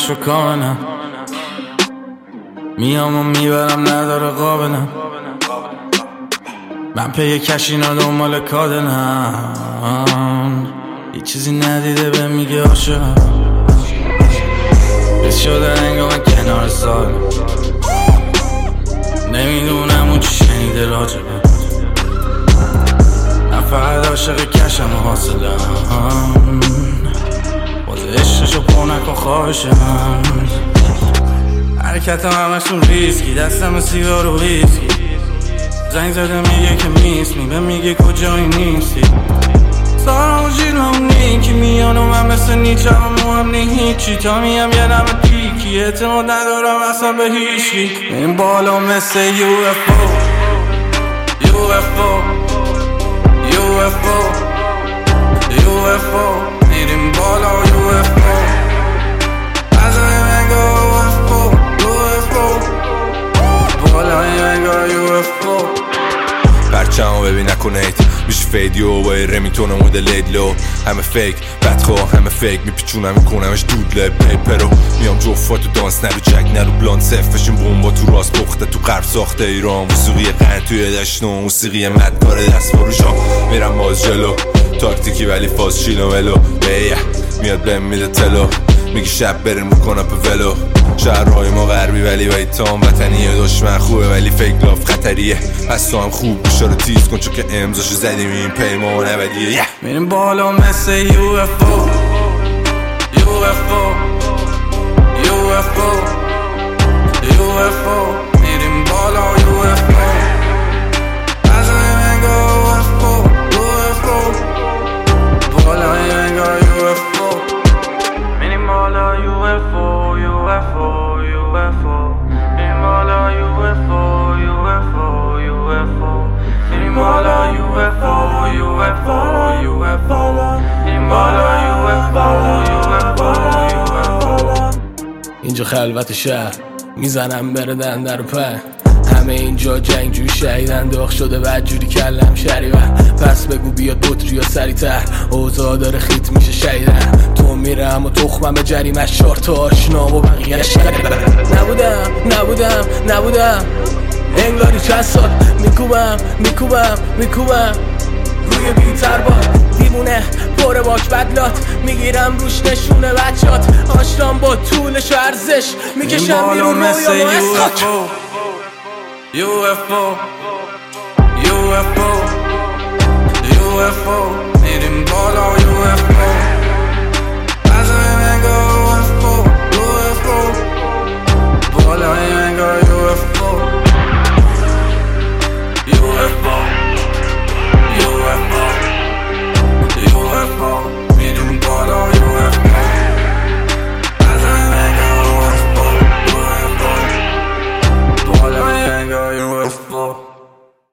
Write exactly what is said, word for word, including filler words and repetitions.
عشق و کامنم، میام و میبرم نداره قابلم، من پی کشینا دنبال کادنم، هیچ چیزی ندیده به میگه عاشقم، بس شده انگار من کنار سالم، نمیدونم اون چی شنیده راجبه، من فقط عاشق کشم و حاصلم، باز عشقشو پر نکن خواهشم، حرکتم همشون ریسکی، دستم سیگار و ویسکی، زنگ زده میگه که میسمی، به میگه کجایی نیستی، سارا و جیلم نیکی میان و من مثل نیچه هم مهم نی هیچی، تا میم یه نمه پیکی، اعتماد ندارم اصلا به هیچی، این بالا مثل یو اف او یو اف او یو اف او یو اف او میریم بالا یو اف او ازای منگا یو اف او یو اف او بالای منگا یو اف او پرچمو ببین نکنید میشه فیدیو با رمیتون مدل لیدلو، همه فیک بدخواه همه فیک، میپیچونم میکنمش دودله پیپرو، میام جوفا تو دانس نرو جک نرو بلان صفشون بومبا تو راست پخته تو غرب ساخته ایران، موسیقی قند توی دشتون موسیقی مدکار دست فروشا، میرم باز جلو تاکتیکی ولی فاز چیلو ملو بیه میاد بهم میده تلو، میگی شب بریم میکنم په ولو، شهرهای ما غربی ولی ویتام وطنیه، دشمن خوبه ولی فیک لاف خطریه، پس تو هم خوب گوشا رو تیز کن چون که امضاشو زدیم این پیمان ابدیه، میریم بالا مثل یو اف او یو اف او یو اف او یو اف او میریم بالا یو اف او ازای منگا یو اف او یو اف او بالای منگا یو اف او میریم بالا یو اف او یو اف او یو اف او میریم بالا یو اف او یو اف او یو اف او میریم بالا یو اف او یو اف او یو اف او میریم بالا یو اف او یو اف او یو اف او. اینجا خلوت شهر میزنم بردن در په، همه اینجا جنگجوی شهیدن، داغ شده بدجوری کلم شریبن، پس بگو بیاد بطری یا سریع‌تر، اوضاع داره خیت میشه شهیدن، تو میرم و تخمم به جریمش چار تا آشنا و بقیه نبودم نبودم نبودم انگاری چند سال میکوبم میکوبم میکوبم روی بیتر با دیمونه پر باک بدلات، میگیرم روش نشونه بچات، آشتام با طولش و ارزش میکشم بیرون رویا و اسخاک یو اف او یو اف او یو اف او